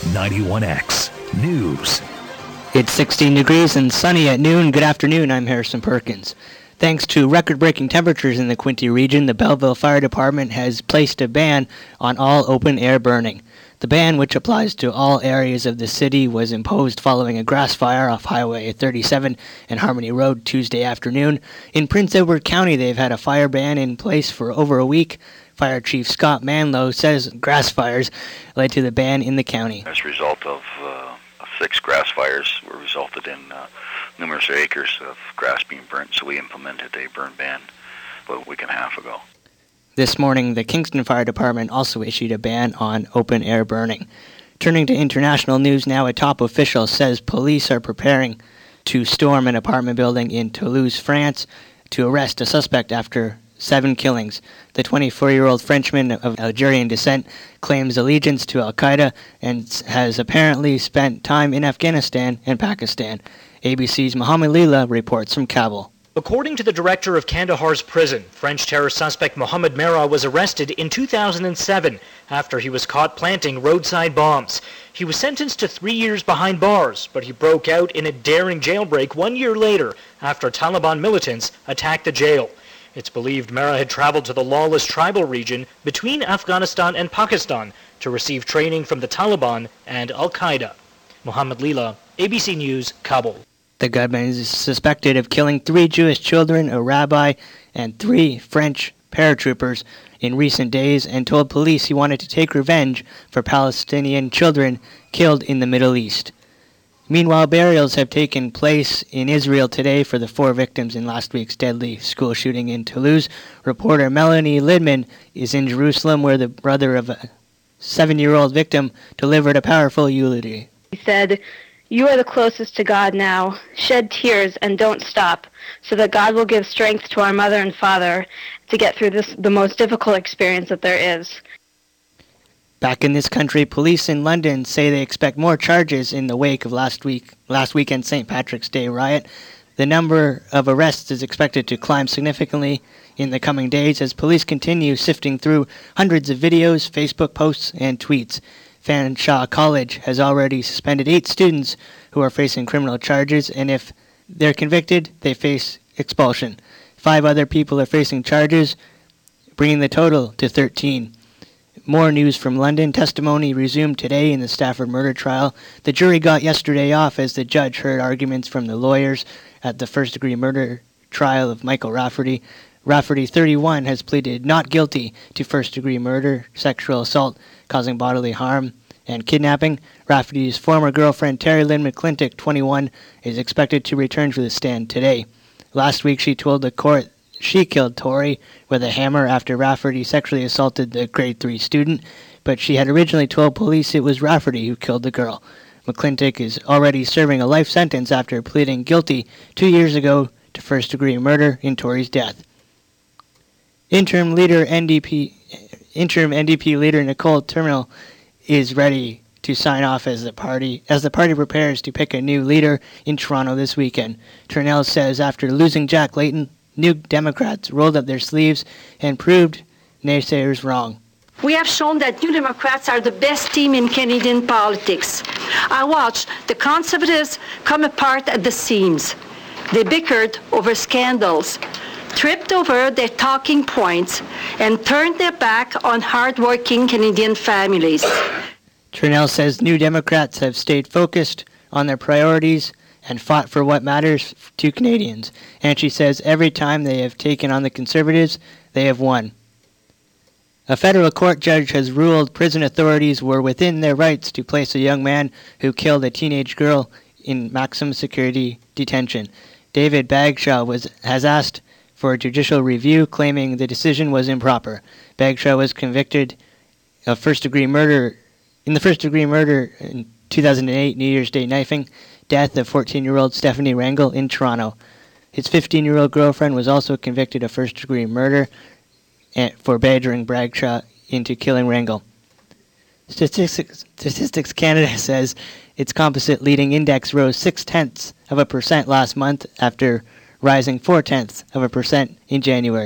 91X News. It's 16 degrees and sunny at noon. Good afternoon, I'm Harrison Perkins. Thanks to record-breaking temperatures in the Quinte region, the Belleville Fire Department has placed a ban on all open-air burning. The ban, which applies to all areas of the city, was imposed following a grass fire off Highway 37 and Harmony Road Tuesday afternoon. In Prince Edward County, they've had a fire ban in place for over a week. Fire Chief Scott Manlow says grass fires led to the ban in the county. As a result of 6 grass fires were resulted in numerous acres of grass being burnt, so we implemented a burn ban about a week and a half ago. This morning, the Kingston Fire Department also issued a ban on open-air burning. Turning to international news now, a top official says police are preparing to storm an apartment building in Toulouse, France, to arrest a suspect after 7 killings. The 24-year-old Frenchman of Algerian descent claims allegiance to al-Qaeda and has apparently spent time in Afghanistan and Pakistan. ABC's Mohammed Lila reports from Kabul. According to the director of Kandahar's prison, French terror suspect Mohamed Merah was arrested in 2007 after he was caught planting roadside bombs. He was sentenced to 3 years behind bars, but he broke out in a daring jailbreak 1 year later after Taliban militants attacked the jail. It's believed Merah had traveled to the lawless tribal region between Afghanistan and Pakistan to receive training from the Taliban and al-Qaeda. Mohammed Lila, ABC News, Kabul. The gunman is suspected of killing 3 Jewish children, a rabbi, and 3 French paratroopers in recent days and told police he wanted to take revenge for Palestinian children killed in the Middle East. Meanwhile, burials have taken place in Israel today for the 4 victims in last week's deadly school shooting in Toulouse. Reporter Melanie Lidman is in Jerusalem, where the brother of a 7-year-old victim delivered a powerful eulogy. He said, "You are the closest to God now. Shed tears and don't stop, so that God will give strength to our mother and father to get through the most difficult experience that there is." Back in this country, police in London say they expect more charges in the wake of last weekend's St. Patrick's Day riot. The number of arrests is expected to climb significantly in the coming days as police continue sifting through hundreds of videos, Facebook posts, and tweets. Fanshawe College has already suspended 8 students who are facing criminal charges, and if they're convicted, they face expulsion. 5 other people are facing charges, bringing the total to 13. More news from London. Testimony resumed today in the Stafford murder trial. The jury got yesterday off as the judge heard arguments from the lawyers at the first-degree murder trial of Michael Rafferty. Rafferty, 31, has pleaded not guilty to first-degree murder, sexual assault causing bodily harm, and kidnapping. Rafferty's former girlfriend, Terry Lynn McClintock, 21, is expected to return to the stand today. Last week, she told the court she killed Tori with a hammer after Rafferty sexually assaulted the grade 3 student, but she had originally told police it was Rafferty who killed the girl. McClintock is already serving a life sentence after pleading guilty 2 years ago to first-degree murder in Tori's death. Interim NDP leader Nicole Turnell is ready to sign off as the party prepares to pick a new leader in Toronto this weekend. Turnell says after losing Jack Layton, New Democrats rolled up their sleeves and proved naysayers wrong. We have shown that New Democrats are the best team in Canadian politics. I watched the Conservatives come apart at the seams. They bickered over scandals, tripped over their talking points, and turned their back on hard-working Canadian families. Turnell says New Democrats have stayed focused on their priorities and fought for what matters to Canadians. And she says every time they have taken on the Conservatives, they have won. A federal court judge has ruled prison authorities were within their rights to place a young man who killed a teenage girl in maximum security detention. David Bagshaw has asked for a judicial review, claiming the decision was improper. Bagshaw was convicted of first-degree murder in 2008 New Year's Day knifing death of 14-year-old Stephanie Rangel in Toronto. His 15-year-old girlfriend was also convicted of first-degree murder for badgering Bagshaw into killing Rangel. Statistics Canada says its composite leading index rose 0.6% last month after rising 0.4% in January.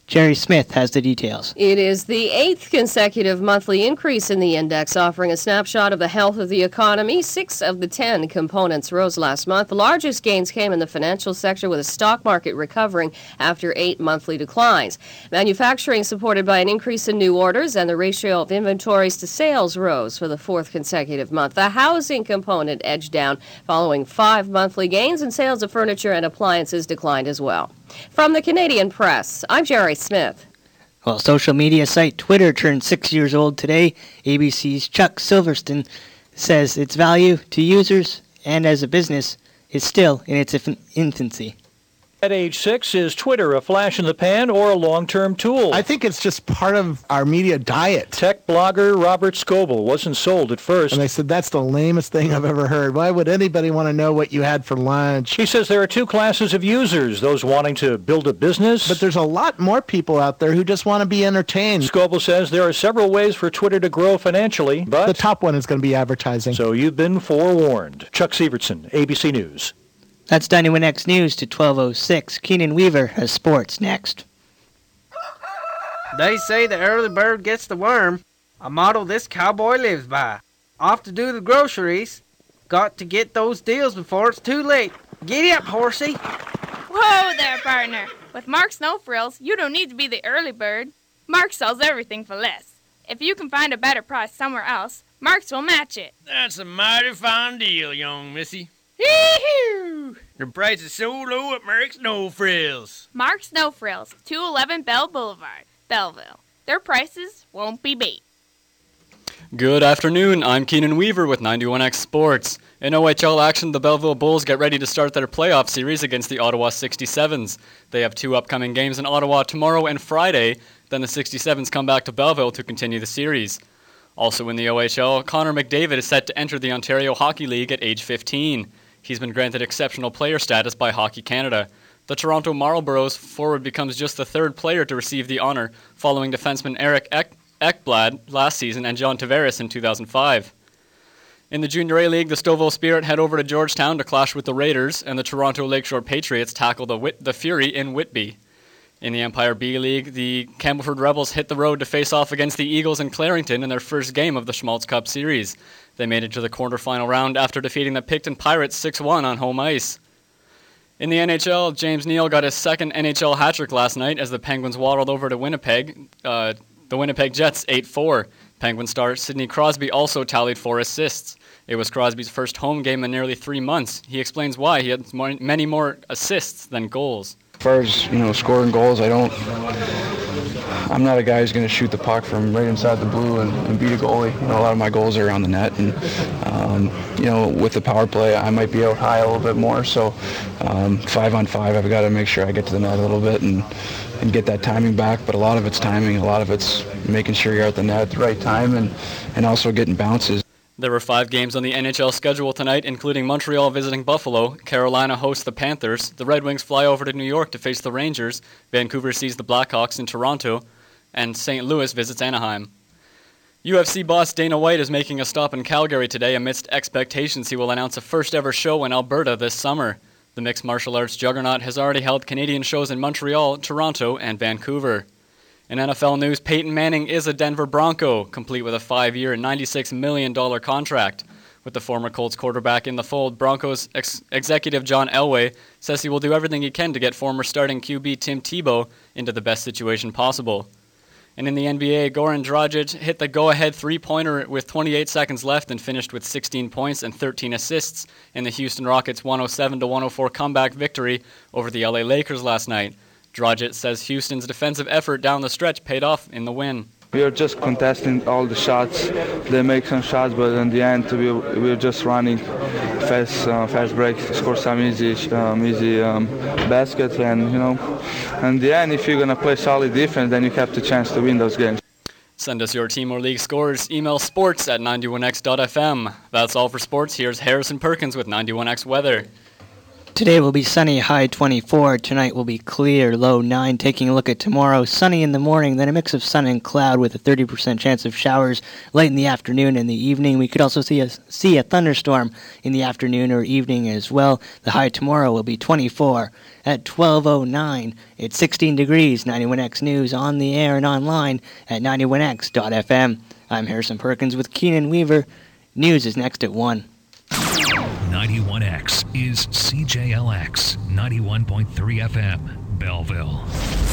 Jerry Smith has the details. It is the 8th consecutive monthly increase in the index, offering a snapshot of the health of the economy. 6 of the 10 components rose last month. The largest gains came in the financial sector, with the stock market recovering after 8 monthly declines. Manufacturing, supported by an increase in new orders, and the ratio of inventories to sales rose for the 4th consecutive month. The housing component edged down following 5 monthly gains, and sales of furniture and appliances declined as well. From the Canadian Press, I'm Jerry Smith. Well, social media site Twitter turned 6 years old today. ABC's Chuck Silverstein says its value to users and as a business is still in its infancy. At age 6, is Twitter a flash in the pan or a long-term tool? I think it's just part of our media diet. Tech blogger Robert Scoble wasn't sold at first. And I said, that's the lamest thing I've ever heard. Why would anybody want to know what you had for lunch? He says there are 2 classes of users, those wanting to build a business. But there's a lot more people out there who just want to be entertained. Scoble says there are several ways for Twitter to grow financially, but the top one is going to be advertising. So you've been forewarned. Chuck Sievertson, ABC News. That's 91X News to 12:06. Keenan Weaver has sports next. They say the early bird gets the worm, a motto this cowboy lives by. Off to do the groceries. Got to get those deals before it's too late. Giddy up, horsey. Whoa there, partner. With Mark's No Frills, you don't need to be the early bird. Mark sells everything for less. If you can find a better price somewhere else, Mark's will match it. That's a mighty fine deal, young missy. Hee-hoo! The price is so low at Mark's No Frills. Mark's No Frills, 211 Bell Boulevard, Belleville. Their prices won't be beat. Good afternoon, I'm Keenan Weaver with 91X Sports. In OHL action, the Belleville Bulls get ready to start their playoff series against the Ottawa 67s. They have 2 upcoming games in Ottawa tomorrow and Friday, then the 67s come back to Belleville to continue the series. Also in the OHL, Connor McDavid is set to enter the Ontario Hockey League at age 15. He's been granted exceptional player status by Hockey Canada. The Toronto Marlboros forward becomes just the 3rd player to receive the honor, following defenseman Eric Ekblad last season and John Tavares in 2005. In the Junior A League, the Stouffville Spirit head over to Georgetown to clash with the Raiders, and the Toronto Lakeshore Patriots tackle the Fury in Whitby. In the Empire B League, the Campbellford Rebels hit the road to face off against the Eagles in Clarington in their first game of the Schmaltz Cup Series. They made it to the quarterfinal round after defeating the Picton Pirates 6-1 on home ice. In the NHL, James Neal got his 2nd NHL hat-trick last night as the Penguins waddled over to Winnipeg, the Winnipeg Jets 8-4. Penguin star Sidney Crosby also tallied 4 assists. It was Crosby's first home game in nearly 3 months. He explains why he had many more assists than goals. As far as, scoring goals, I'm not a guy who's going to shoot the puck from right inside the blue and beat a goalie. A lot of my goals are around the net, and with the power play, I might be out high a little bit more. So 5-on-5, I've got to make sure I get to the net a little bit and get that timing back. But a lot of it's timing, a lot of it's making sure you're at the net at the right time, and also getting bounces. There were 5 games on the NHL schedule tonight, including Montreal visiting Buffalo, Carolina hosts the Panthers, the Red Wings fly over to New York to face the Rangers, Vancouver sees the Blackhawks in Toronto, and St. Louis visits Anaheim. UFC boss Dana White is making a stop in Calgary today amidst expectations he will announce a first-ever show in Alberta this summer. The mixed martial arts juggernaut has already held Canadian shows in Montreal, Toronto, and Vancouver. In NFL news, Peyton Manning is a Denver Bronco, complete with a 5-year, $96 million contract. With the former Colts quarterback in the fold, Broncos executive John Elway says he will do everything he can to get former starting QB Tim Tebow into the best situation possible. And in the NBA, Goran Dragic hit the go-ahead three-pointer with 28 seconds left and finished with 16 points and 13 assists in the Houston Rockets' 107-104 comeback victory over the LA Lakers last night. Dragic says Houston's defensive effort down the stretch paid off in the win. We are just contesting all the shots. They make some shots, but in the end, we're just running fast breaks, score some easy baskets, and in the end, if you're gonna play solid defense, then you have the chance to win those games. Send us your team or league scores. Email sports@91x.fm. That's all for sports. Here's Harrison Perkins with 91X Weather. Today will be sunny, high 24. Tonight will be clear, low 9. Taking a look at tomorrow, sunny in the morning, then a mix of sun and cloud with a 30% chance of showers late in the afternoon and the evening. We could also see a thunderstorm in the afternoon or evening as well. The high tomorrow will be 24. At 12:09, it's 16 degrees. 91X News on the air and online at 91X.FM. I'm Harrison Perkins with Keenan Weaver. News is next at 1. 91X is CJLX 91.3 FM, Belleville.